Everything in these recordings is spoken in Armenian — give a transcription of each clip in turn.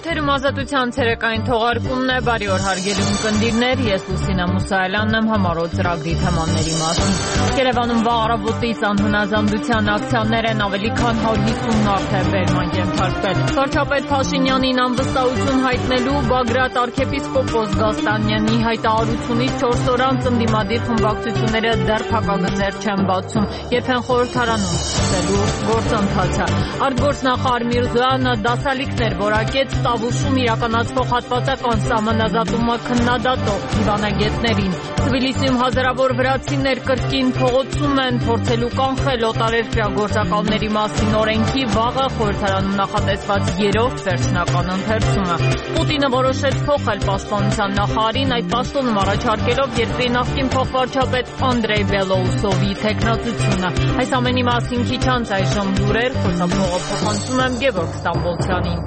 Եթերում ազատության ցերեկային թողարկումն է, բարի օր հարգելի ունկնդիրներ, ես Լուսինա Մուսայելյանն եմ, համառոտ ծրագրի թեմաների մասին։ Երևանում վաղ առավոտից անհնազանդության ակցիաներ են, ավելի քան 150 մարդ է բերման ենթարկվել։ Վարչապետ Փաշինյանին անվստահություն հայտնելու Բագրատ arczepiskopos Գաստանյանի հայտարարությունից 4 օր անց ընդդիմադիր խմբակցությունները դեռ փակագծեր չեն բացում, երբ են խորհրդարանում սկսելու գործընթացը։ Արտգործնախարար Միրզոյանը դասալիքներ որակեց Տավուշում իրականացվող հատվածական սահմանազատումը քննադատող դիվանագետներին։ Թբիլիսիում հազարավոր վրացիներ կրկին փողոցում են փորձելու կանխել օտարերկրյա գործակալների մասին օրենքի վաղը խորհրդարանում նախատեսված 3-րդ վերջնական ընթերցումը։ Պուտինը որոշեց փոխել պաշտպանության նախարարին, այդ պաշտոնում առաջարկելով երկրի նախկին փոխվարչապետ Անդրեյ Բելոուսովի թեկնածությունը։ Այս ամենի մասին քիչ անց այժմ լուրեր, խոսափողը փոխանցում եմ Գևորգ Ստամբոլցյանին։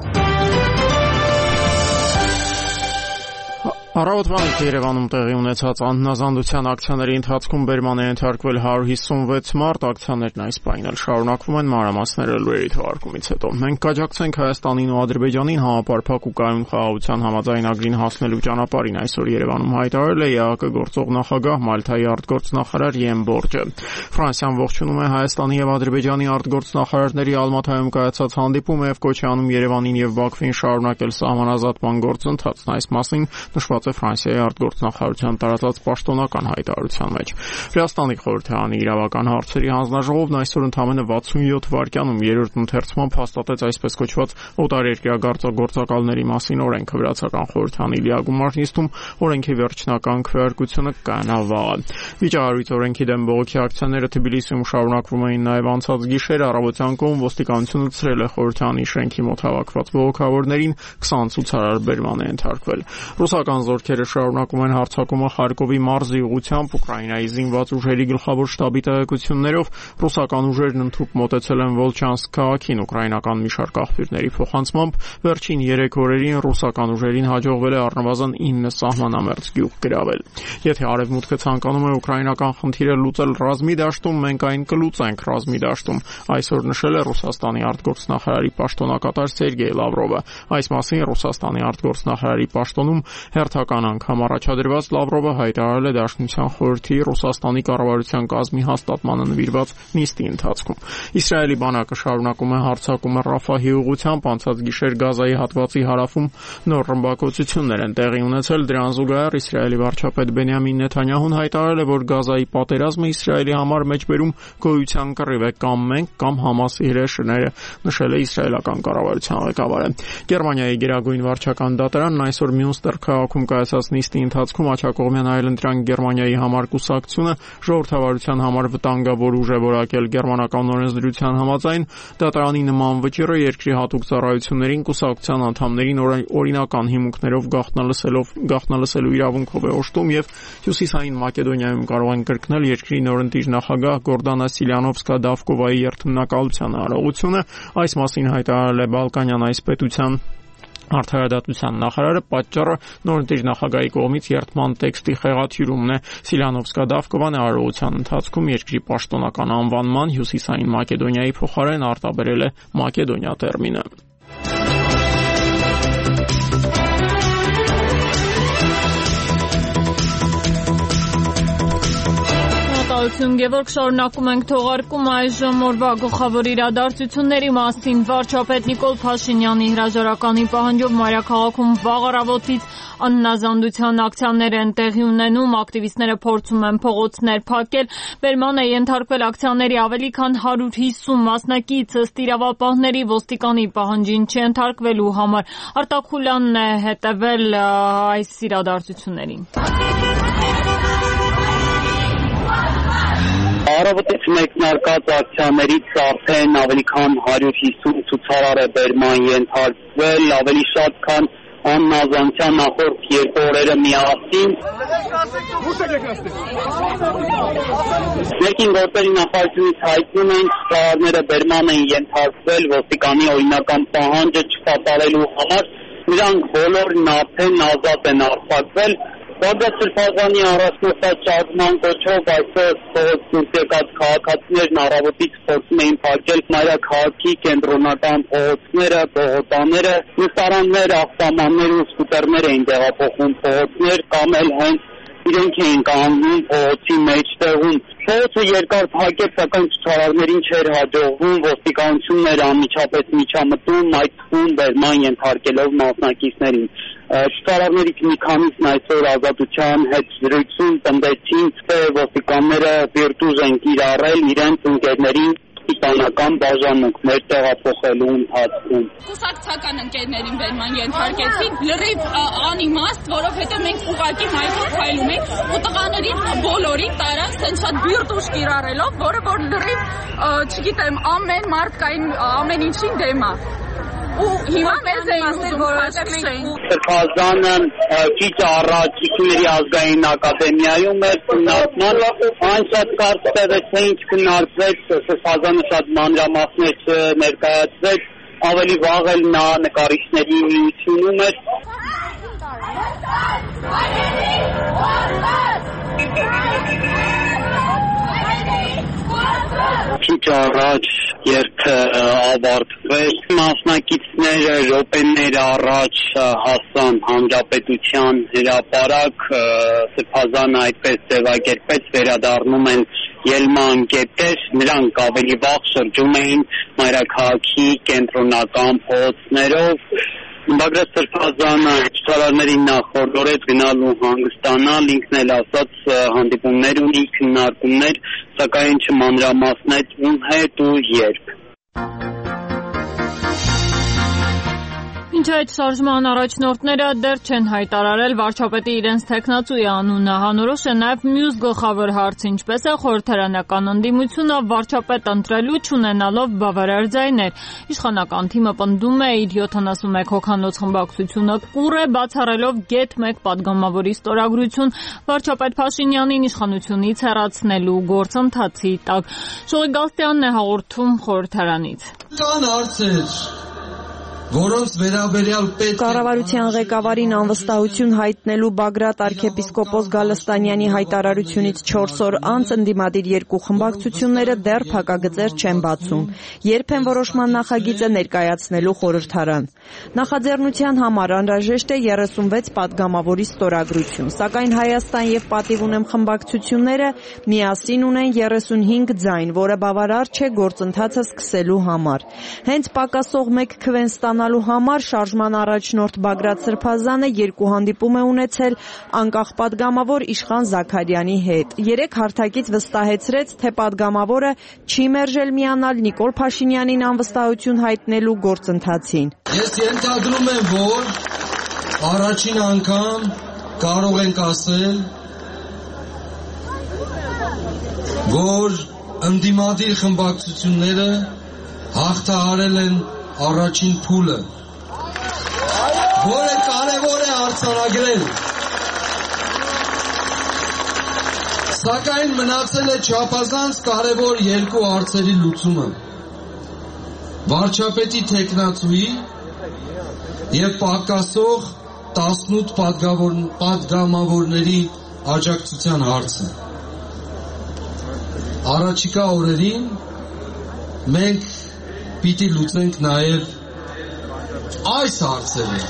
Առավոտվանից Երևանում տեղի ունեցած անհնազանդության ակցիաների ընթացքում բերման է ենթարկվել 156 մարդ, ակցիաներն այս պահին էլ շարունակվում են, մանրամասները լուրերի թողարկումից հետո։ Մենք կաջակցենք Հայաստանին ու Ադրբեջանին համապարփակ ու կայուն խաղաղության համաձայնագրին հասնելու ճանապարհին, այսօր Երևանում հայտարարել է ԵԱԿ գործող նախագահ Մալթայի արտգործնախարար Յեն Բորջը։ Ֆրանսիան ողջունում է Հայաստանի եւ Ադրբեջանի արտգործնախարարների Ալմաթայում կայացած հանդիպումը եւ կոչ է անում Երևանին եւ Բաքվին շարունակել սահմանազատման գործընթացն, այս մասին նշված Ֆրանսիայի արտգործնախարարության տարածած պաշտոնական հայտարարության մեջ։ Վրաստանի խորհրդարանի իրավական հարցերի հանձնաժողովն այսօր ընդամենը 67 վայրկյանում երրորդ ընթերցումը հաստատեց այսպես կոչված օտարերկրյա գործակալների մասին օրենքը։ Վրացական խորհրդարանի լիագումար նիստում օրենքի վերջնական քվեարկությունը կանա վաղը։ Վիճահարույց օրենքի դեմ բողոքի ակցիաները Թբիլիսիում շարունակվում էին նաև անցած գիշեր, առավոտյան կողմ ոստիկանությունը ցրել է խորհրդարանի շենքի մոտ հավաքված բողոքավորներին, 20 ցուցարար բերման է ենթարկվել։ Ռուսական զորքերը շարունակում են հարձակումը Խարկովի մարզի ուղղությամբ Ուկրաինայի զինված ուժերի գլխավոր շտաբի տեղեկություններով ռուսական ուժերն ընդհուպ մոտեցել են Վոլչանսկ քաղաքին ուկրաինական մի շարք աղբյուրների փոխանցմամբ վերջին 3 օրերին ռուսական ուժերին հաջողվել է առնվազն 9 սահմանամերձ գյուղ գրավել։ Եթե արևմուտքը ցանկանում է ուկրաինական խնդիրը լուծել ռազմի դաշտում, մենք այն կլուծենք ռազմի դաշտում, այսօր նշել է Ռուսաստանի արտգործնախարարի պաշտոնակատար Սերգեյ Լավրովը։ Այս մասին Ռուսաստանի արտգործնախարարի պաշտոնում հերթական անգամ առաջադրված Լավրովը հայտարարել է Դաշնության խորհրդի Ռուսաստանի կառավարության կազմի հաստատմանը նվիրված նիստի ընթացքում։ Իսրայելի բանակը շարունակում է հարձակումը Ռաֆահի ուղղությամբ, անցած գիշեր Գազայի հատվածի հարավում նոր ռմբակոծություններ են տեղի ունեցել, դրան զուգահեռ Իսրայելի վարչապետ Բենյամին Նեթանյահուն հայտարարել է, որ Գազայի պատերազմը Իսրայելի համար մեջբերում գոյության կռիվ է, կամ մենք, կամ Համասի հրեշները, նշել է իսրայելական կառավարության ղեկավարը։ Գերմանիայի գերագույն վարչական դատարանն այսօր Մյունստեր քաղաքում կայացած նիստի ընթացքում աջակողմյան այլընտրանք Գերմանիայի համար կուսակցությունը ժողովրդավարության համար վտանգավոր ուժ է որակել գերմանական օրենսդրության համաձայն, դատարանի նման վճիռը երկրի հատուկ ծառայություններին կուսակցության անդամներին օրինական հիմունքներով գաղտնալսելու իրավունքով է օժտում եւ Հյուսիսային Մակեդոնիայում կարող են կրկնել երկրի նորընտիր նախագահ Գորդանա Սիլյանովսկա-Դավկովայի երթմնակալության արարողությունը, այս մասին հայտարարել է Բալկանյան այս պետության Արդարադատության նախարարը, պատճառը նորընտիր նախագահի կողմից երթման տեքստի խեղաթյուրումն է։ Սիլյանովսկա-Դավկովան արարողության ընթացքում երկրի պաշտոնական անվանման Հյուսիսային Մակեդոնիայի փոխարեն արտաբերել է Մակեդոնիա տերմինը։ Գևորգ, շարունակում ենք թողարկում այժմ օրվա գլխավոր իրադարձությունների մասին։ Վարչապետ Նիկոլ Փաշինյանի հրաժարականի պահանջով մայրաքաղաքում վաղ առավոտից անհնազանդության ակցիաներ են տեղի ունենում, ակտիվիստները փորձում են փողոցներ փակել, բերման է ենթարկվել ակցիաների ավելի քան 150 մասնակից, ըստ իրավապահների ոստիկանի պահանջին չենթարկվելու համար։ Արտակ Խուլյանն է հետևել այս իրադարձություններին։ Առավոտից մեկնարկած ակցիաներից արդեն ավելի քան 150 ցուցարար է բերման ենթարկվել, ավելի շատ քան անհնազանդության նախորդ 2 օրերը միասին։ Ներքին գործերի նախարարությունից հայտնում են, ցուցարարները բերման են ենթարկվել ոստիկանի օրինական պահանջը չկատարելու համար, նրանք բոլորն արդեն ազատ են արձակվել։ Բաղդադ Սրբազանի առաջնորդած շարժման կոչով այսօր փողոց եկած քաղաքացիներն առավոտից փորձում էին փակել մայրաքաղաքի կենտրոնական փողոցները, փողոցաները, նստարաններ, ավտոմաններ ու սկուտերներ էին տեղափոխում փողոցներ կամ էլ հենց իրենք էին կանգնում փողոցի մեջտեղում։ Փողոցը երկար փակեց, սակայն ցուցարարներին չէր հաջողվում, ոստիկանությունն էր անմիջապես միջամտում, այդ թվում բերման ենթարկելով մասնակիցներին։ Ցուցարարներից մի քանիսն այսօր Ազատության հետ զրույցում պնդեցին, թե ոստիկանները վիրտուզ են կիրառել իրենց ընկերներին իսպանական բաժանմունքներ տեղափոխելու ընթացքում։ Կուսակցական ընկերներին բերման ենթարկեցին, լրիվ անիմաստ, որովհետև մենք ուղղակի մայթով քայլում ենք ու տղաներին բոլորին տարան սենց շատ բիրտուժ կիրառելով, որը որ լրիվ, չգիտեմ, ամեն մարդկային ամեն ինչին դեմ է։ Ու հիմա մեզ էին որոշել Սրբազանը քիչ առաջ Իշխանների ազգային ակադեմիայում էր քննարկման, այն շատ կարճ տևեց, ինչ քննարկվեց, Սրբազանը շատ մանրամասներ ներկայացրեց, ավելի վաղ էլ նա նկարիչների միությունում էր։ Քիչ առաջ երբ ավարտվեց, մասնակիցները րոպեներ առաջ հասան Հանրապետության հրապարակ, Սրբազանը այդպես ձևակերպեց, վերադառնում են ելման կետեր, նրանք ավելի վաղ շրջում էին մայրաքաղաքի կենտրոնական փողոցներով։ Բաղդադ Սրբազանը ցուցարարներին նախորդորեց գնալու հանգստանալ, ինքն էլ ասաց հանդիպումներ ունի, քննարկումներ, սակայն չմանրամասնեց ում հետ ու երբ։ Ինչ այդ շարժման առաջնորդները դեռ չեն հայտարարել վարչապետի իրենց թեկնածուի անունը, հանորոշ է նաև մյուս գլխավոր հարց, ինչպես է խորհրդարանական ընդդիմությունը վարչապետ ընտրելու չունենալով բավարար ձայներ։ Իշխանական թիմը պնդում է իր 71 հոգանոց խմբակցությունը կուռ է, բացառելով գեթ 1 պատգամավորի ստորագրություն վարչապետ Փաշինյանին իշխանությունից հեռացնելու գործընթացի տակ։ Շողի Գալստյանն է հաղորդում խորհրդարանից։ Կան հարցեր, որոնց վերաբերյալ պետք է Կառավարության ղեկավարին անվստահություն հայտնելու Բագրատ arczepiskopos Գալստանյանի հայտարարությունից 4 օր անց ընդդիմադիր երկու խմբակցությունները դեռ փակագծեր չեն բացում։ Երբ են որոշման նախագիծը ներկայացնելու խորհրդարան։ Նախաձեռնության համար անհրաժեշտ է 36 պատգամավորի ստորագրություն, սակայն Հայաստան եւ Պատիվ ունեմ խմբակցությունները միասին ունեն 35 ձայն, որը բավարար չէ գործընթացը սկսելու համար։ Հենց պակասող 1 քվեն ստանալու համար շարժման առաջնորդ Բաղդադ Սրբազանը երկու հանդիպում է ունեցել անկախ պատգամավոր Իշխան Զաքարյանի հետ։ 3 հարթակից վստահեցրեց, թե պատգամավորը չի մերժել միանալ Նիկոլ Փաշինյանին անվստահություն հայտնելու գործընթացին։ Ես ենթադրում եմ, որ առաջին անգամ կարող ենք ասել, որ ընդդիմադիր խմբակցությունները հաղթահարել են առաջին փուլը, որը կարևոր է արձանագրել, սակայն մնացել է չափազանց կարևոր երկու հարցերի լուծումը՝ վարչապետի թեկնածուի և պակասող 18 պատգամավորների աջակցության հարցը։ Առաջիկա օրերին մենք պիտի լուծենք նաև այս հարցերը։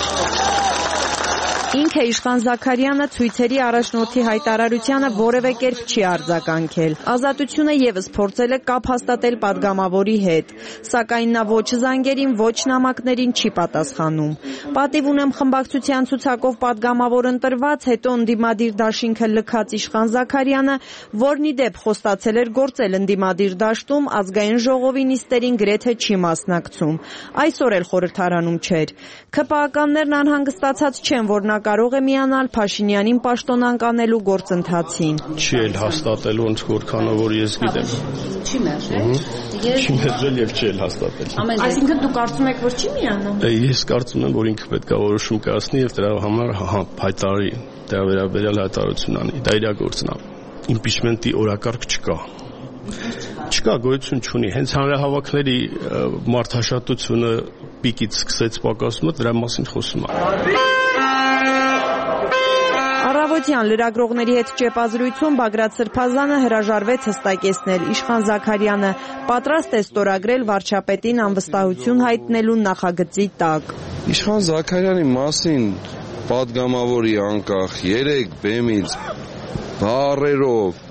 Ինքը Իշխան Զաքարյանը ցույցերի առաջնորդի հայտարարությանը որևէ կերպ չի արձագանքել։ Ազատությունը եւս փորձել է կապ հաստատել պատգամավորի հետ, սակայն նա ոչ զանգերին, ոչ նամակներին չի պատասխանում։ Պատիվ ունեմ խմբակցության ցուցակով պատգամավոր ընտրված, հետո ընդդիմադիր դաշինքը լքած Իշխան Զաքարյանը, որն ի դեպ խոստացել էր գործել ընդդիմադիր դաշտում, ազգային ժողովի նիստերին գրեթե չի մասնակցում։ Այսօր էլ խորհրդարանում չէր։ ՔՊԱ-ականներն անհանգստացած չեն, որ նա կարող է միանալ Փաշինյանին պաշտոնանկ անելու գործընթացին։ Չի էլ հաստատելու ոնց որքանով որ ես գիտեմ։ Չի մերժել։ Չի մերժել եւ չի էլ հաստատել։ Այսինքն դուք կարծում եք, որ չի միանա։ Ես կարծում եմ, որ ինքը պետք է որոշում կայացնի եւ դրա համար հայտարարի, դրա վերաբերյալ հայտարարություն անի։ Դա իր գործն է։ Իմպիչմենտի օրակարգ չկա։ Չկա, գոյություն չունի։ Հենց հանրահավաքների մարդաշատությունը պիկից սկսեց պակասումը, դրա մասին խոսում է։ Առավոտյան լրագրողների հետ ճեպազրույցում Բագրատ Սրբազանը հրաժարվեց հստակեցնել Իշխան Զաքարյանը պատրաստ է ստորագրել վարչապետին անվստահություն հայտնելու նախագծի տակ։ Իշխան Զաքարյանի մասին պատգամավորի անկախ 3 բեմից բառերով,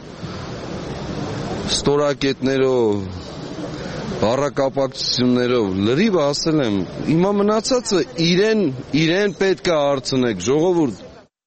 ստորակետներով, բառակապակցություններով լրիվ ասել եմ, հիմա մնացածը իրեն պետք է հարցնեք, ժողովուրդ։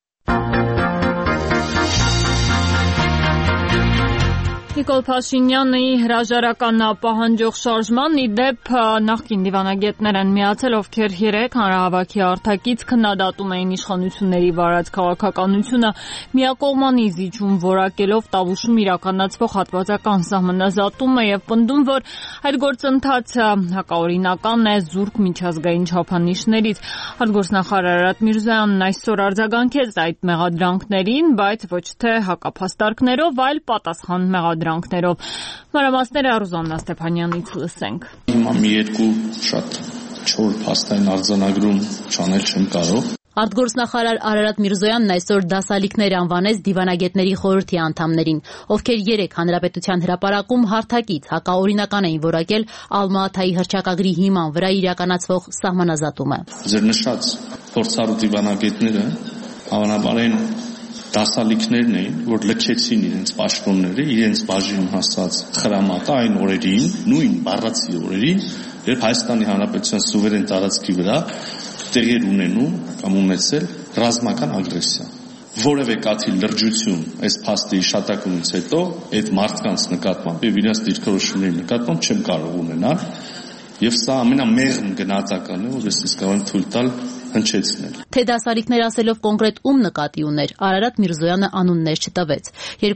Նիկոլ Փաշինյանի հրաժարականն պահանջող շարժման ի դեպ նախկին դիվանագետներ են միացել, ովքեր 3 հանրահավաքի արտակից քննադատում էին իշխանությունների վարած քաղաքականությունը, միակողմանի զիջում որակելով Տավուշում իրականացվող հատվածական սահմանազատումը եւ պնդում, որ այդ գործընթացը հակաօրինական է զուրկ միջազգային չափանիշներից։ Արտգործնախարար Արարատ Միրզոյանն այսօր արձագանքեց այդ մեղադրանքներին, բայց ոչ թե հակափաստարկներով, այլ պատասխան մեղադրանքներով։ Մանրամասները Ռուզաննա Ստեփանյանից լսենք։ Հիմա մի երկու շատ չոր փաստային արձանագրում չանել չեմ կարող։ Արտգործնախարար Արարատ Միրզոյանն այսօր դասալիքներ անվանեց դիվանագետների խորհրդի անդամներին, ովքեր 3 հանրապետության հրապարակում հարթակից հակաօրինական էին որակել Ալմա-Աթայի հռչակագրի հիման վրա իրականացվող սահմանազատումը։ Ձեր նշած փորձառու դիվանագետները հավանաբար են դասալիքներն էին, որ լքեցին իրենց պաշտոնները, իրենց բաժին հասած խրամատը այն օրերին, նույն բառացի օրերին, երբ Հայաստանի Հանրապետության սուվերեն տարածքի վրա տեղի ունենում կամ ունեցել ռազմական ագրեսիա։ Որևէ կաթիլ լրջություն այս փաստի իշտակումից հետո այդ մարդկանց նկատմամբ եւ իրենց դիրքորոշումների նկատմամբ չեմ կարող ունենալ, եւ սա ամենամեղմ գնահատականն է, որ ես իսկ կարող եմ թույլ տալ հնչեցնել։ Թե դասալիքներ ասելով կոնկրետ ում նկատի ուներ, Արարատ Միրզոյանը անուններ չտվեց։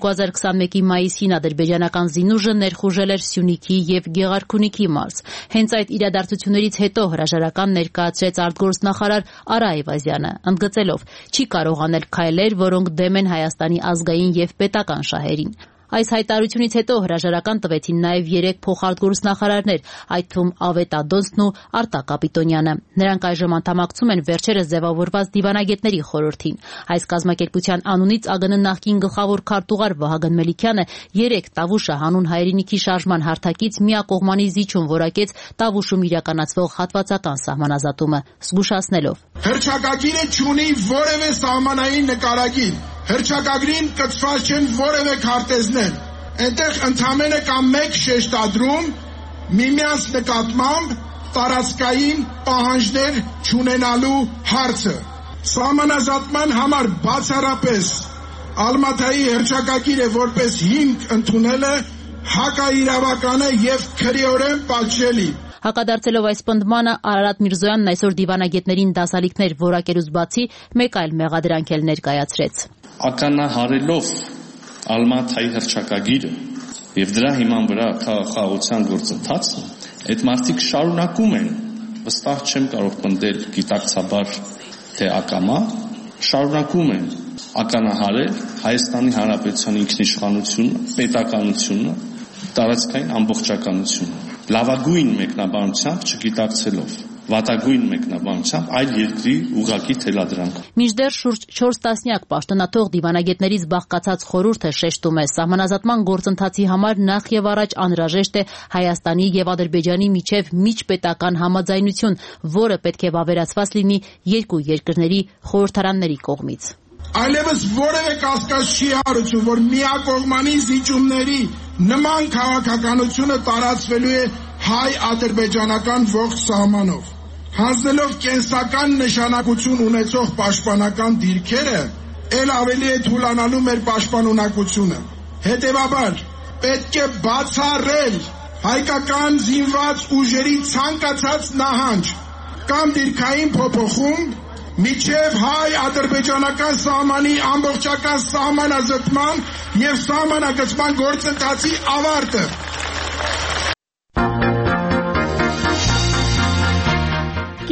2021-ի մայիսին ադրբեջանական զինուժը ներխուժել էր Սյունիքի եւ Գեղարքունիքի մարզ։ Հենց այդ իրադարձություններից հետո հրաժարական ներկայացրեց արտգործնախարար Արա Այվազյանը, ընդգծելով՝ չի կարող անել քայլեր, որոնք դեմ են Հայաստանի ազգային եւ պետական շահերին։ Այս հայտարարությունից հետո հրաժարական տվեցին նաև 3 փոխարտգործնախարարներ, այդ թվում Ավետ Ադոնցն ու Արտակ Կապիտոնյանը։ Նրանք այժմ անդամակցում են վերջերս ձևավորված դիվանագետների խորհրդին։ Այս կազմակերպության անունից ԱԳՆ նախկին գլխավոր քարտուղար Վահագն Մելիքյանը 3 Տավուշը հանուն հայրենիքի շարժման հարթակից միակողմանի զիջում որակեց Տավուշում իրականացվող հատվածական սահմանազատումը, զգուշացնելով. Հռչակագիրը չունի որևէ սահմանային նկարագիր։ Հռչակագրին կցված չեն որևէ քարտեզներ։ Այնտեղ ընդամենը կամ մեկ շեշտադրում միմյանց նկատմամբ տարածքային պահանջներ չունենալու հարցը։ Սահմանազատման համար բացառապես Ալմատայի հռչակագիրը որպես հիմք ընդունելը հակաիրավական է եւ քրեորեն պատժելի։ Հակադարձելով այս պնդմանը Արարատ Միրզոյանն այսօր դիվանագետներին դասալիքներ որակելուց բացի մեկ այլ մեղադրանք էլ ներկայացրեց։ Ականահարելով Ալմա-Աթայի հռչակագիրը եւ դրա հիման վրա խաղաղության գործընթացը, այդ մարդիկ շարունակում են, վստահ չեմ կարող պնդել գիտակցաբար թե ակամա, շարունակում են ականահարել Հայաստանի Հանրապետության ինքնիշխանությունը, պետականությունը, տարածքային ամբողջականությունը, լավագույն մեկնաբանությամբ չգիտակցելով, վատագույն մեկնաբանությամբ այլ երկրի ուղղակի թելադրանք։ Մինչդեռ շուրջ 4 տասնյակ պաշտոնաթող դիվանագետներից բաղկացած խորհուրդը շեշտում է սահմանազատման գործընթացի համար նախ եւ առաջ անհրաժեշտ է Հայաստանի եւ Ադրբեջանի միջև միջպետական համաձայնություն, որը պետք է վավերացված լինի երկու երկրների խորհրդարանների կողմից։ Այլևս որևէ կասկած չի հարություն, որ միակողմանի զիջումների նման քաղաքականությունը տարածվելու է հայ-ադրբեջանական ողջ սահմանով։ Հանձնելով կենսական նշանակություն ունեցող պաշտպանական դիրքերը, ել ավելի է թուլանալու մեր պաշտպանունակությունը։ Հետևաբար, պետք է բացառել հայկական զինված ուժերի ցանկացած նահանջ կամ դիրքային փոփոխում միջև հայ-ադրբեջանական սահմանի ամբողջական սահմանազատման եւ սահմանագծման գործընթացի ավարտը։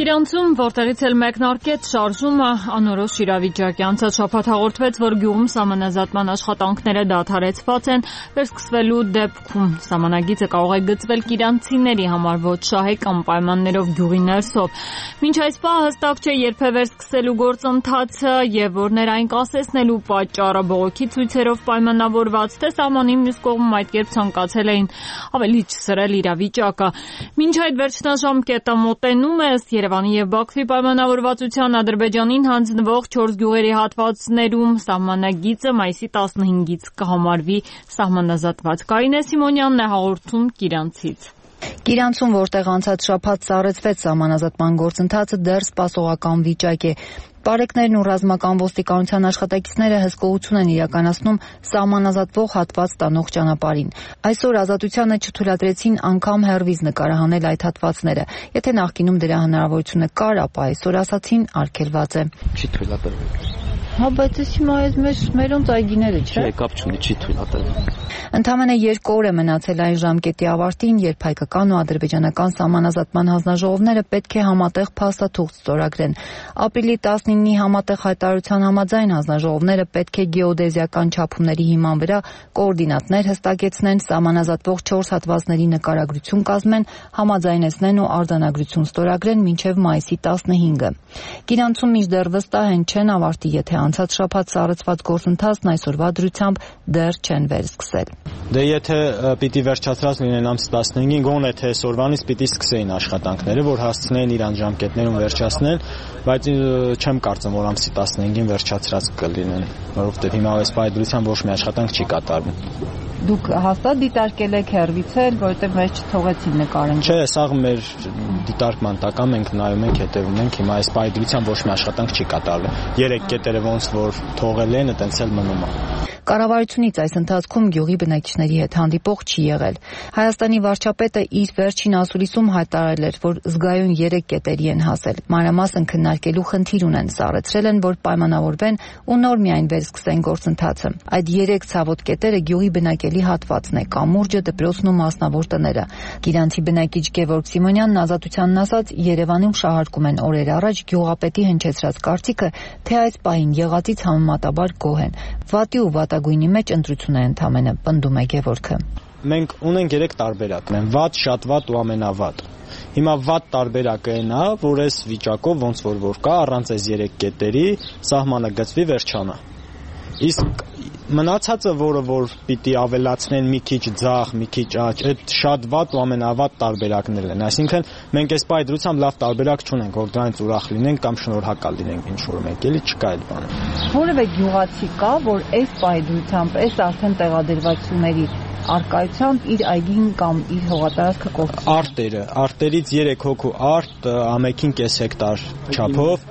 Իրանցում, որտեղից էլ մեկնարկեց շարժումը, անորոշ իրավիճակ է։ Անցած շաբաթ հաղորդվեց, որ գյուղում սահմանազատման աշխատանքները դադարեցված են, վերսկսվելու դեպքում սահմանագիծը կարող է գծվել իրանցիների համար ոչ շահեկան պայմաններով գյուղի ներսով։ Մինչ այս պահ հստակ չէ երբ է վերսկսելու գործընթացը եւ որներ այն կասեցնելու պատճառը բողոքի ցույցերով պայմանավորված, թե սահմանի մյուս կողմում այդ կերպ ցանկացել էին ավելի չսրել իրավիճակը։ Մինչ այդ վերջնաժամկետը մոտենում է, Երևանի եւ Բաքվի պայմանավորվածության Ադրբեջանին հանձնվող 4 գյուղերի հատվածներում սահմանագիծը մայիսի 15-ից կհամարվի սահմանազատված։ Կարինե Սիմոնյանն է հաղորդում Կիրանցից։ Կիրանցում, որտեղ անցած շաբաթ սառեցվեց սահմանազատման գործընթացը, դեռ սպասողական վիճակ է։ Պարեկներն ու ռազմական ոստիկանության աշխատակիցները հսկողություն են իրականացնում սահմանազատվող հատված տանող ճանապարհին։ Այսօր ազատությանը չթույլատրեցին անգամ հեռվից նկարահանել այդ հատվածները։ Եթե նախկինում դրա հնարավորությունը կար, ապա այսօր ասացին արգելված է։ Չի թույլատրվել։ Հա, բայց ես հիմա այս մերոնց այգիները, չէ՞։ Չէ, կապ չունի, չի թույլատրվել։ Ընդամենը 2 օր է մնացել այն ժամկետի ավարտին, երբ հայկական ու ադրբեջանական սահմանազատման հանձնաժողովները պետք է համատեղ փաստաթուղթ ստորագրեն։ Ապրիլի 19-ի համատեղ հայտարարության համաձայն հանձնաժողովները պետք է գեոդեզիական չափումների հիման վրա կոորդինատներ հստակեցնեն, սահմանազատվող 4 հատվածների նկարագրություն կազմեն, համաձայնեցնեն ու արձանագրություն ստորագրեն մինչև մայիսի 15-ը։ Կիրանցում մինչդեռ վստահ են չեն ավարտի, եթե անցած շաբաթ սառեցված գործընթացն այսօրվա դրությամբ դեռ չեն վերսկսել։ Դե եթե պիտի վերջացած լինեն ամսի 15-ին, գոնե թե այսօրվանից պիտի սկսեին աշխատանքները, որ հասցնեին իրան ժամկետներում վերջացնել, բայց չեմ կարծում, որ ամսի 15-ին վերջացած կլինեն, որովհետև հիմա այս պայմանությամբ ոչ մի աշխատանք չի կատարվում։ Դուք հաստատ դիտարկել եք հեռվից էլ, որովհետև մեզ չթողեցին նկարենք։ Չէ, սա մեր դիտարկման տակ է, մենք նայում ենք, հետևում ենք, հիմա այս պայմանությամբ ոչ մի աշխատանք չի կատարվել։ 3 կետերը ոնց որ թողել են, այտենց էլ մնում է։ Կառավարությունից այս ընթացքում գյուղի բնակիչների հետ հանդիպող չի եղել։ Հայաստանի վարչապետը իր վերջին ասուլիսում հայտարարել էր, որ զգայուն 3 կետերի են հասել։ Մանրամասն քննարկելու խնդիր ունեն, սառեցրել են, որ պայմանավորվեն ու նոր միայն վերսկսեն գործընթացը։ Այդ 3 ցավոտ կետերը գյուղի բնակելի հատվածն է, կամուրջը, դպրոցն ու մասնավոր տները։ Կիրանցի բնակիչ Գևորգ Սիմոնյանն ազատությանն ասաց, Երևանում շահարկում են օրեր առաջ գյուղապետի հնչեցրած կարծիքը, թե այս պահին եղածից համեմատաբար գոհ են։ Վատի ու վատագույնի մեջ ընտրություն է ընդամենը, պնդում է Գևորգը։ Մենք ունենք 3 տարբերակ, վատ, շատ վատ ու ամենավատ։ Հիմա վատ տարբերակը այն է, որ այս վիճակով ոնց որ կա, առանց այս 3 կետերի սահմանը գծվի վերջանա։ Իսկ մնացածը, որը որ պիտի ավելացնեն մի քիչ ձախ, մի քիչ աջ, այդ շատ վատ ու ամենավատ տարբերակներն են։ Այսինքն մենք այս պայդրությամբ լավ տարբերակ չունենք, որ դրանից ուրախ լինենք կամ շնորհակալ լինենք ինչ-որ մեկ, էլի չկա այդ բանը։ Որևէ գյուղացի կա, որ այս պայդրությամբ, այս արդեն տեղադրվածությունների արկայությամբ իր այգին կամ իր հողատարածքը կորցնում։ Արտերից 3 հոգու արտ, ամեքին կես հեկտար չափով,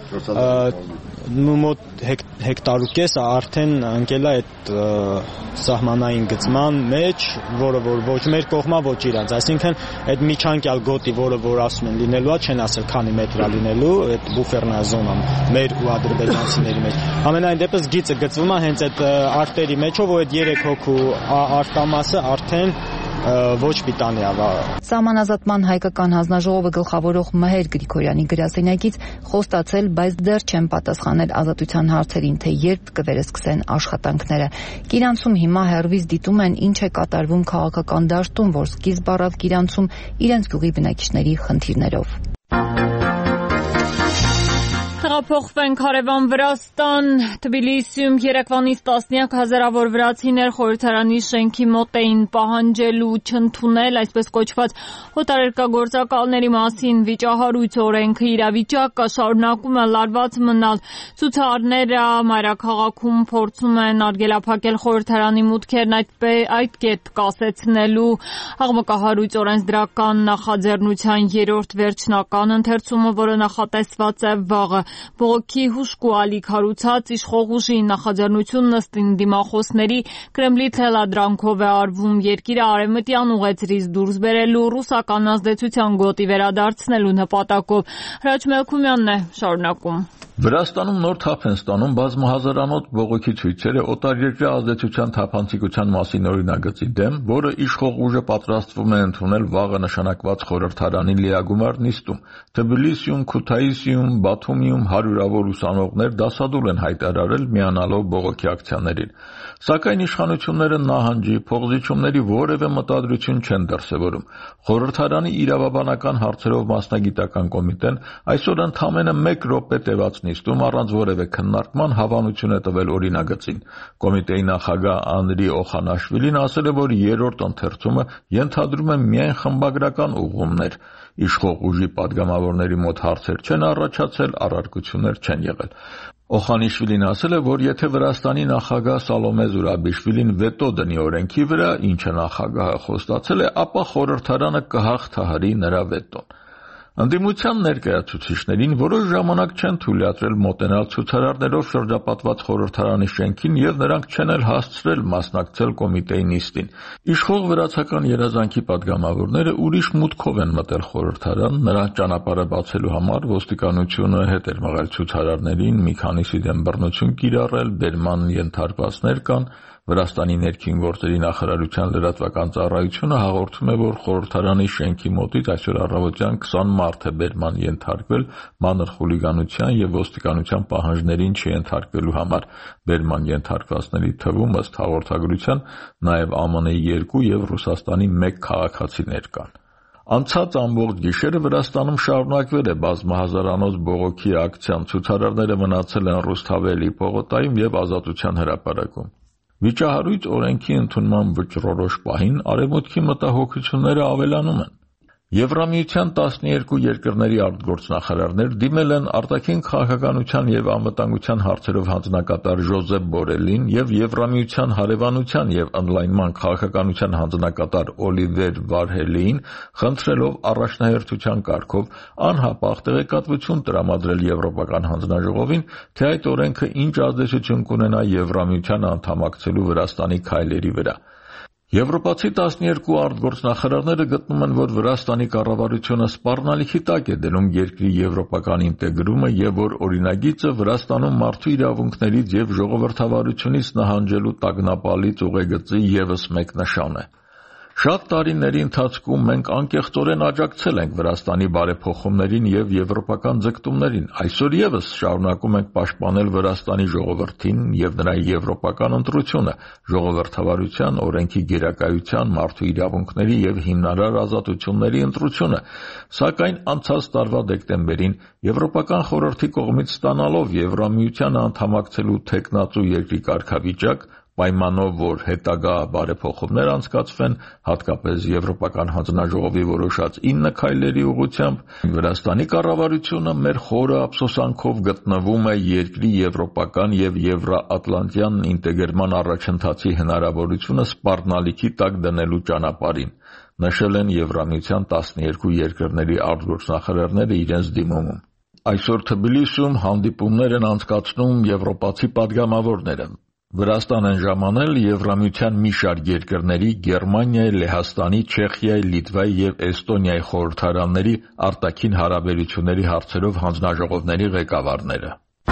մոտ հեկտար ու կեսը արդեն ընկել է այդ սահմանային գծման մեջ, որը որ ոչ մեր կողմա, ոչ իրանց։ Այսինքն այդ միջանկյալ գոտի, որը որ ասում են լինելու է, չեն ասել քանի մետր է լինելու, այդ բուֆերնա զոնան մեր ու ադրբեջանցիների մեջ։ Ամենայն դեպս գիծը գծվում է հենց այդ արտերի մեջով, որ այդ 3 հոգու արտամասը արդեն ոչ պիտանի է։ Սահմանազատման հայկական հանձնաժողովը գլխավորող Մհեր Գրիգորյանի գրասենյակից խոստացել, բայց դեռ չեն պատասխանել ազատության հարցերին, թե երբ կվերսկսեն աշխատանքները։ Կիրանցում հիմա հեռվից դիտում են ինչ է կատարվում քաղաքական դաշտում, որ սկիզբ առավ Կիրանցում իրենց գյուղի բնակիչների խնդիրներով։ Տեղափոխվենք հարևան Վրաստան, Թբիլիսիում երեկվանից տասնյակ հազարավոր վրացիներ խորհրդարանի շենքի մոտ էին պահանջելու չընդունել այսպես կոչված օտարերկրագործակալների մասին վիճահարույց օրենքը իրավիճակը շարունակում է լարված մնալ։ Ցուցարարները մայրաքաղաքում փորձում են արգելափակել խորհրդարանի մուտքերն այդ կերպ կասեցնելու աղմկահարույց օրենսդրական նախաձեռնության 3-րդ վերջնական ընթերցումը, որը նախատեսված է վաղը։ Բողոքի հուշք ու ալիք հարուցած իշխող ուժի նախաձեռնությունն ըստ դիմախոսների Կրեմլի թելադրանքով է արվում երկիրը արևմտյան ուղեծրից դուրս բերելու ռուսական ազդեցության գոտի վերադարձնելու նպատակով։ Հրաչ Մելքումյանն է շարունակում։ Վրաստանում նոր թափ են ստանում բազմահազարանոց բողոքի ցույցերը օտարերկրյա ազդեցության թափանցիկության մասին օրինագծի դեմ, որը իշխող ուժը պատրաստվում է ընդունել վաղը նշանակված խորհրդարանի լիագումար նիստում։ Թբիլիսիում, Քութայիսիում, Բաթումիում հարյուրավոր ուսանողներ դասադուլ են հայտարարել միանալով բողոքի ակցիաներին։ Սակայն իշխանությունները նահանջի, փողզիչումների որևէ մտադրություն չեն դրսևորում։ Խորհրդարանի իրավաբանական հարցերով մասնագիտական կոմիտեն այսօր ընդամենը 1 րոպե տևած նիստում առանց որևէ քննարկման հավանություն է տվել օրինագծին։ Կոմիտեի նախագահ Անդրի Օխանաշվիլին ասել է, որ երրորդ ընթերցումը ենթադրում է միայն խմբագրական ուղղումներ։ Իշխող ուժի падգամավորների մոտ հարցեր չեն առաջացել, առարկություններ չեն եղել։ Օխանիշվիլին ասել է, որ եթե Վրաստանի նախագահ Սալոմե Զուրաբիշվիլին վետո դնի օրենքի վրա, ինչը նախագահը խոստացել է, ապա խորհրդարանը կհաղթահարի նրա վետոն։ Ընդդիմության ներկայացուցիչներին որոշ ժամանակ չեն թույլատրել մոտենալ ցուցարարներով շրջապատված խորհրդարանի շենքին եւ նրանք չեն էլ հասցրել մասնակցել կոմիտեի նիստին։ Իշխող վրացական երազանքի падգամավորները ուրիշ մուտքով են մտել խորհրդարան, նրանց ճանապարհը բացելու համար ոստիկանությունը հետ էր մղել ցուցարարներին, մի քանիսի դեմ բռնություն կիրառել, բերման ենթարկվածներ կան։ Վրաստանի ներքին գործերի նախարարության լրատվական ծառայությունը հաղորդում է, որ խորհրդարանի շենքի մոտից այսօր առավոտյան 20 մարդ է բերման ենթարկվել մանր խուլիգանության եւ ոստիկանության պահանջներին չենթարկվելու համար։ Բերման ենթարկվածների թվում ըստ հաղորդագրության նաեւ ԱՄՆ-ի 2 եւ Ռուսաստանի 1 քաղաքացիներ կան։ Անցած ամբողջ գիշերը Վրաստանում շարունակվել է բազմահազարանոց բողոքի ակցիան, ցուցարարները մնացել են Ռուսթավելի պողոտայում եւ Ազատության հրապարակում։ Վիճահարույց օրենքի ընդունման վճռորոշ պահին արևմուտքի մտահոգությունները ավելանում են։ Եվրամիության 12 երկրների արտգործնախարարներ դիմել են արտաքին քաղաքականության եւ անվտանգության հարցերով հանձնակատար Ժոզեփ Բորելին եւ Եվրամիության հարևանության եւ ընդլայնման քաղաքականության հանձնակատար Օլիվեր Վարհելին, խնդրելով առաջնահերթության կարգով անհապաղ տեղեկատվություն տրամադրել Եվրոպական հանձնաժողովին, թե այդ օրենքը ինչ ազդեցություն կունենա Եվրամիության անդամակցելու Վրաստանի քայլերի վրա։ Եվրոպացի 12 արտգործնախարարները գտնում են, որ Վրաստանի կառավարությունը սպառնալիքի տակ է դնում երկրի եվրոպական ինտեգրումը եւ որ օրինագիծը Վրաստանում մարդու իրավունքներից եւ ժողովրդավարությունից նահանջելու տագնապալից ուղեգծի եւս մեկ նշան է։ Շատ տարիների ընթացքում մենք անկեղծորեն աջակցել ենք Վրաստանի բարեփոխումներին եւ եվրոպական ձգտումներին։ Այսօր եւս շարունակում ենք պաշտպանել Վրաստանի ժողովրդին եւ նրա եվրոպական ընտրությունը, ժողովրդավարության, օրենքի գերակայության, մարդու իրավունքների եւ հիմնարար ազատությունների ընտրությունը։ Սակայն անցած տարվա դեկտեմբերին Եվրոպական խորհրդի կողմից ստանալով Եվրամիության անդամակցելու թեկնածու երկրի կարգավիճակ, պայմանով, որ հետագա բարեփոխումներ անցկացվեն, հատկապես Եվրոպական հանձնաժողովի որոշած 9 քայլերի ուղղությամբ, Վրաստանի կառավարությունը մեր խորը ափսոսանքով գտնվում է երկրի եվրոպական եւ եվրոատլանտյան ինտեգրման առաջընթացի հնարավորությունը սպառնալիքի տակ դնելու ճանապարհին, նշել են Եվրամիության 12 երկրների արտգործնախարարները իրենց դիմումում։ Այսօր Թբիլիսիում հանդիպումներ են անցկացնում եվրոպացի падգամավորները։ Վրաստան են ժամանել Եվրամիության մի շարք երկրների Գերմանիայի, Լեհաստանի, Չեխիայի, Լիտվայի եւ Էստոնիայի խորհրդարանների արտաքին հարաբերությունների հարցերով հանձնաժողովների ղեկավարները։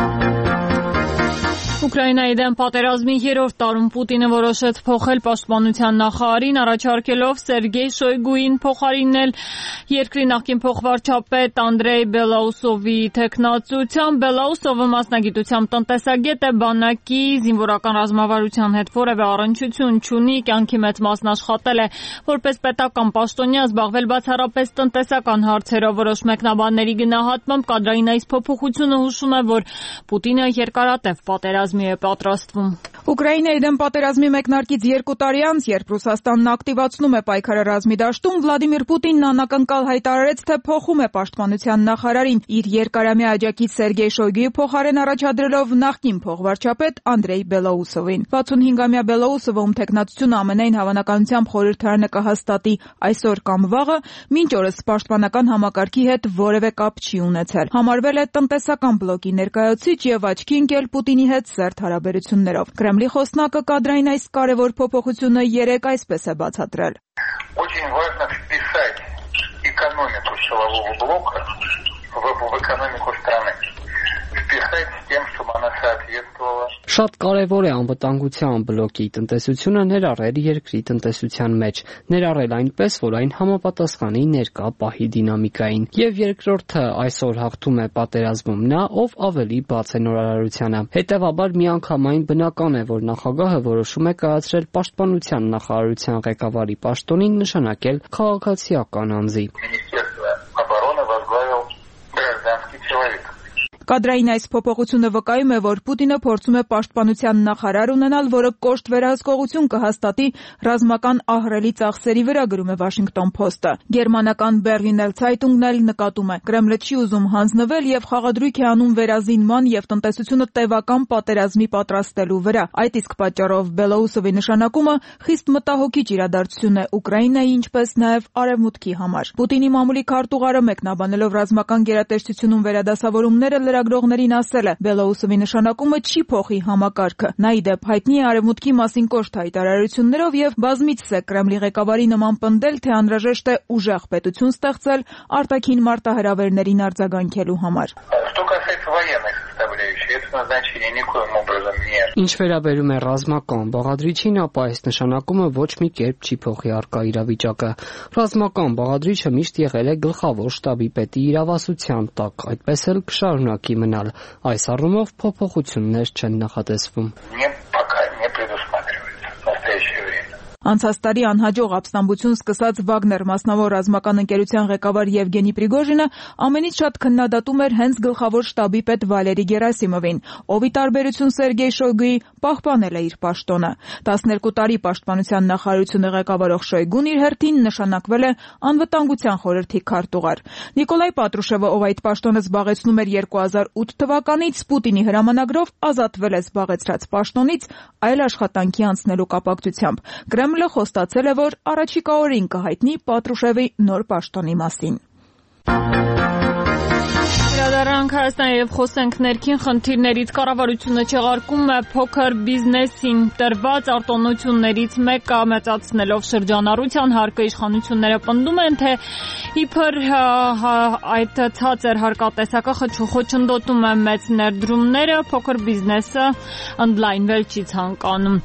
Ուկրաինայի դեմ պատերազմի երրորդ տարում Պուտինը որոշեց փոխել պաշտպանության նախարարին, առաջարկելով Սերգեյ Շոյգուին փոխարինել երկրի նախկին փոխվարչապետ Անդրեյ Բելաուսովի թեկնածությամբ։ Բելաուսովը մասնագիտությամբ տնտեսագետ է, բանակի զինվորական ռազմավարության հետ որևէ առնչություն չունի, կյանքի մեծ մասն աշխատել է որպես պետական պաշտոնյա, զբաղվել բացառապես տնտեսական հարցերով։ Որոշ մեկնաբանների գնահատմամբ կադրային այս փոփոխությունը հուշում է, որ Պուտինը երկարատև պատերազմի է պատրաստվում։ Ուկրաինայի դեմ պատերազմի մեկնարկից 2 տարի անց, երբ Ռուսաստանն ակտիվացնում է պայքարը ռազմի դաշտում, Վլադիմիր Պուտինն անակնկալ հայտարարեց, թե փոխում է պաշտպանության նախարարին, իր երկարամյա աջակից Սերգեյ Շոյգուի փոխարեն առաջադրելով նախկին փոխվարչապետ Անդրեյ Բելաուսովին։ 65-ամյա Բելաուսովը, ում թեկնածությունը ամենայն հավանականությամբ խորհրդարանը կհաստատի այսօր կամ վաղը, մինչ օրս պաշտպանական համակարգի հետ որևէ կապ չի ունեցել։ Համարվել է տնտեսական բլոկի ներկայացուցիչ եւ աչքի ընկել Պուտինի հետ սերտ հարաբերություններով։ Կրեմլի խոսնակը կադրային այս կարևոր փոփոխությունը երեկ այսպես է բացատրել։ Очень важно вписать экономику силового блока в экономику страны. Вписать соглашайтесь с тем, чтобы она соответствовала. Շատ կարևոր է անվտանգության բլոկի տնտեսությունը ներառել երկրի տնտեսության մեջ, ներառել այնպես, որ այն համապատասխանի ներկա պահի դինամիկային։ Եվ երկրորդը այսօր հաղթում է պատերազմում նա, ով ավելի բաց է նորարարությանը։ Հետևաբար միանգամայն բնական է, որ նախագահը որոշում է կայացրել պաշտպանության նախարարության ղեկավարի պաշտոնին նշանակել քաղաքացիական անձի։ Կադրային այս փոփոխությունը վկայում է, որ Պուտինը փորձում է պաշտպանության նախարար ունենալ, որը կոշտ վերահսկողություն կհաստատի ռազմական ահռելի ծախսերի վրա, գրում է Washington Post-ը։ Գերմանական Berliner Zeitung-ն էլ նկատում է. Կրեմլը չի ուզում հանձնվել եւ խաղադրույք է անում վերազինման եւ տնտեսությունը տևական պատերազմի պատրաստելու վրա։ Այդ իսկ պատճառով Բելոուսովի նշանակումը խիստ մտահոգիչ իրադարձություն է Ուկրաինայի, ինչպես նաեւ Արևմուտքի համար։ Պուտինի մամուլի քարտուղարը մեկնաբանելով ռազմական գերատեսչությունում վերադասավորումները լրագրողներին ասել է. Բելոուսովի նշանակումը չի փոխի համակարգը։ Նա ի դեպ հայտնի է Արևմուտքի մասին կոշտ հայտարարություններով եւ բազմիցս է Կրեմլի ղեկավարի նման պնդել, թե անհրաժեշտ է ուժեղ պետություն ստեղծել արտաքին մարտահրավերներին արձագանքելու համար։ Ինչ վերաբերում է ռազմական բաղադրիչին, ապա այս նշանակումը ոչ մի կերպ չի փոխի առկա իրավիճակը։ Ռազմական բաղադրիչը միշտ եղել է գլխավոր շտաբի պետի իրավասության տակ, այդպես էլ կշարունակի մնալ։ Այս առումով փոփոխություններ չեն նախատեսվում։ Անցած տարի անհաջող ապստամբություն սկսած Վագներ մասնավոր ռազմական ընկերության ղեկավար Եվգենի Պրիգոժինը ամենից շատ քննադատում էր հենց գլխավոր շտաբի պետ Վալերի Գերասիմովին, ով ի տարբերություն Սերգեյ Շոյգուի պահպանել է իր պաշտոնը։ 12 տարի պաշտպանության նախարարությունը ղեկավարող Շոյգուն իր հերթին նշանակվել է անվտանգության խորհրդի քարտուղար։ Նիկոլայ Պատրուշևը, ով այդ պաշտոնը զբաղեցնում էր 2008 թվականից, Պուտինի հրամանագրով ազատվել է զբաղեցրած պաշտոնից այլ աշխատանքի անցնելու կապակցությամբ։ Կրեմլը խոստացել է, որ առաջիկա օրին կհայտնի Պատրուշևի նոր պաշտոնի մասին։ Վերադառնանք Հայաստան եւ խոսենք ներքին խնդիրներից։ Կառավարությունը չեղարկում է փոքր բիզնեսին տրված արտոնություններից մեկը մեծացնելով շրջանառության հարկը։ Իշխանությունները պնդում են, թե իբր այդ ցածր հարկատեսակը խոչընդոտում է մեծ ներդրումները, փոքր բիզնեսը ընդլայնվել չի ցանկանում։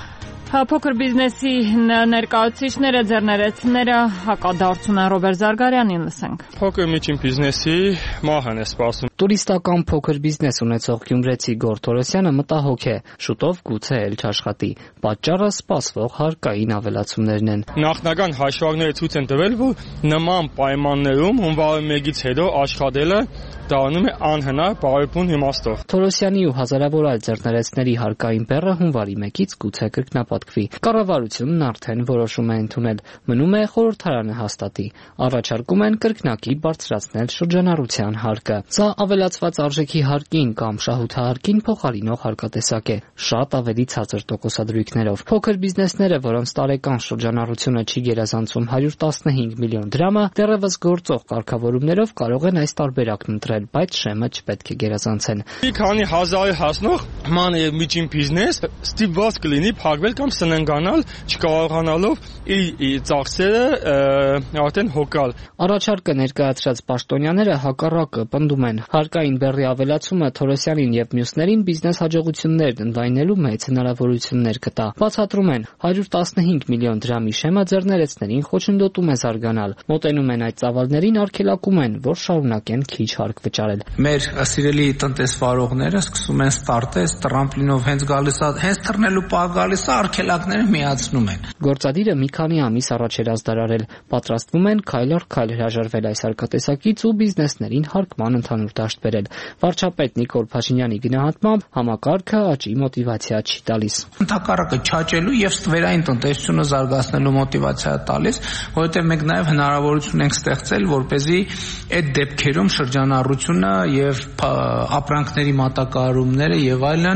Փոքր բիզնեսի ներկայացուցիչները, ձեռներեցները հակադարձում են Ռոբերտ Զարգարյանին, լսենք։ Փոքր միջին բիզնեսի մահն է սպասում։ Տուրիստական փոքր բիզնես ունեցող գյումրեցի Գոռ Թորոսյանը մտահոգ է, շուտով գուցե էլ չաշխատի։ Պատճառը սպասվող հարկային ավելացումներն են։ Նախնական հաշվարկները ցույց են տվել, որ նման պայմաններում հունվարի 1-ից հետո աշխատելը դառնում է անհնար բարեփուն իմաստով։ Թորոսյանի ու հազարավոր այլ ձեռներեցների հարկային բեռը հունվարի 1-ից գուցե կրկնապատկվի։ Կառավարությունն արդեն որոշում է ընդունել, մնում է խորհրդարանը հաստատի։ Առաջարկում են կրկնակի բարձրացնել շրջանառության հարկը։ Սա ավելացված արժեքի հարկին կամ շահութահարկին փոխարինող հարկատեսակ է, շատ ավելի ցածր տոկոսադրույքներով։ Փոքր բիզնեսները, որոնց տարեկան շրջանառությունը չի գերազանցում 115 միլիոն դրամը, դեռևս գործող կարգավորումներով կարող են այս տարբերակն ընտրել, բայց շեմը չպետք է գերազանցեն։ Մի քանի հազարի հասնող ման եւ միջին բիզնես ստիպված կլինի փակվել կամ սննգանալ, չկարողանալով իր ծախսերը արդեն հոգալ։ Առաջարկը ներկայացրած պաշտոնյաները հակառակը պնդում են։ Հարկային բեռի ավելացումը Թորոսյանին եւ մյուսներին բիզնես հաջողություններ ընդլայնելու մեծ հնարավորություններ կտա։ Բացատրում են, 115 միլիոն դրամի շեմը ձեռներեցներին խոչընդոտում է զարգանալ։ Մոտենում են այդ ծավալներին, արգելակում են, որ շարունակեն քիչ հարկ վճարել։ Մեր սիրելի տնտեսվարողները սկսում են ստարտես տրամպլինով հենց գալիս է, հենց թռնելու պահ գալիս է, արգելակները միացնում են։ Գործադիրը մի քանի ամիս առաջ էր ազդարարել, պատրաստվում են քայլ առ քայլ հրաժարվել այս հարկատեսակից ու բիզնեսներին հարկման ընդհանուր դաշտ բերել։ Վարչապետ Նիկոլ Փաշինյանի գնահատմամբ համակարգը աճի մոտիվացիա չի տալիս։ Ընդհակառակը չաճելու եւ ստվերային տնտեսությունը զարգացնելու մոտիվացիա տալիս, որովհետեւ մենք նաեւ հնարավորություն ենք ստեղծել, որպեսզի այդ դեպքերում շրջանառությունը եւ ապրանքների մատակարարումները եւ այլն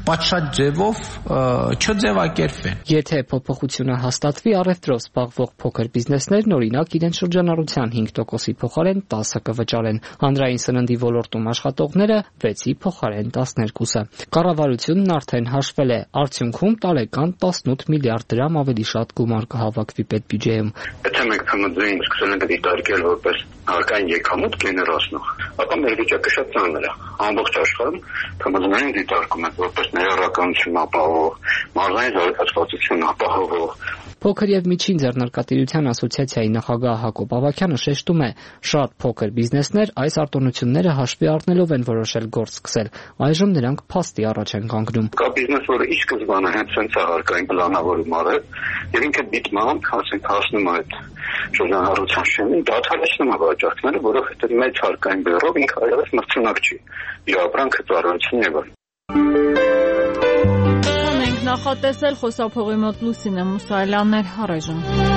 պատշաճ ձևով չձևակերպվեն։ Եթե փոփոխությունը հաստատվի, առևտրով զբաղվող փոքր բիզնեսներն օրինակ իրենց շրջանառության 5%-ի փոխարեն 10% կվճարեն, հանրային սննդի ոլորտում աշխատողները 6-ի փոխարեն 12%-ը։ Կառավարությունն արդեն հաշվել է, արդյունքում տարեկան 18 միլիարդ դրամ ավելի շատ գումար կհավաքվի պետբյուջեում։ Եթե մենք ՀՄԶ-ին սկսել ենք դիտարկել որպես հարկային եկամուտ գեներացնող, ապա մեր վիճակը շատ ծանր է։ Ամբողջ աշխարհում ՀՄԶ-ին դիտարկում են որպես ներառականություն ապահովող, մարզային զարգացվածություն ապահովող։ Փոքր եւ միջին ձեռնարկատիրության ասոցիացիայի նախագահ Հակոբ Ավագյանը շեշտում է, շատ փոքր բիզնեսներ այս արտոնությունները հաշվի առնելով են որոշել գործ սկսել։ Այժմ նրանք փաստի առաջ են կանգնում։ Կա բիզնես, որը ի սկզբանե հենց սենց է հարկային պլանավորում արել, եւ ինքը դիտման, հասնում է այդ շրջանառության շեմին, դադարեցնում է վաճառքները, որովհետեւ մեծ հարկային բեռով ինքը այլևս մրցունակ չի։ Իր ապրանքը ծառայություն եւ այլն։ Նախատեսել խոսափողի մոտ Լուսինե Մուսայելյանն էր, առայժմ։